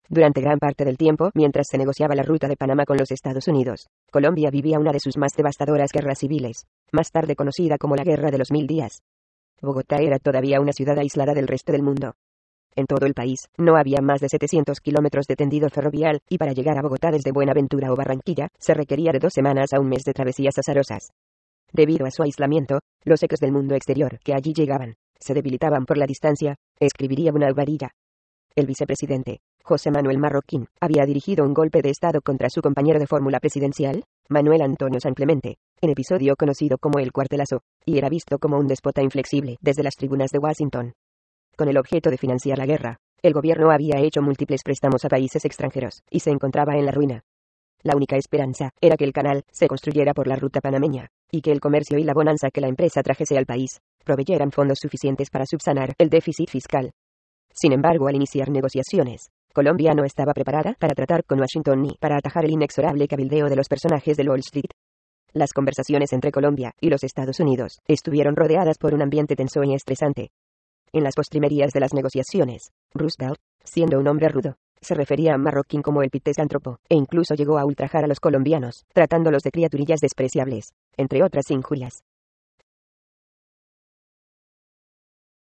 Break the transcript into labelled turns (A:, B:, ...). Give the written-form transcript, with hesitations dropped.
A: Durante gran parte del tiempo, mientras se negociaba la ruta de Panamá con los Estados Unidos, Colombia vivía una de sus más devastadoras guerras civiles, más tarde conocida como la Guerra de los 1000 días. Bogotá era todavía una ciudad aislada del resto del mundo. En todo el país, no había más de 700 kilómetros de tendido ferrovial, y para llegar a Bogotá desde Buenaventura o Barranquilla, se requería de 2 semanas a un mes de travesías azarosas. Debido a su aislamiento, los ecos del mundo exterior que allí llegaban, se debilitaban por la distancia, escribiría una Alvarilla. El vicepresidente, José Manuel Marroquín, había dirigido un golpe de Estado contra su compañero de fórmula presidencial, Manuel Antonio San Clemente, en episodio conocido como el Cuartelazo, y era visto como un déspota inflexible desde las tribunas de Washington. Con el objeto de financiar la guerra, el gobierno había hecho múltiples préstamos a países extranjeros, y se encontraba en la ruina. La única esperanza era que el canal se construyera por la ruta panameña, y que el comercio y la bonanza que la empresa trajese al país proveyeran fondos suficientes para subsanar el déficit fiscal. Sin embargo, al iniciar negociaciones, Colombia no estaba preparada para tratar con Washington ni para atajar el inexorable cabildeo de los personajes de Wall Street. Las conversaciones entre Colombia y los Estados Unidos estuvieron rodeadas por un ambiente tenso y estresante. En las postrimerías de las negociaciones, Roosevelt, siendo un hombre rudo, se refería a Marroquín como el pitésántropo, e incluso llegó a ultrajar a los colombianos, tratándolos de criaturillas despreciables, entre otras injurias.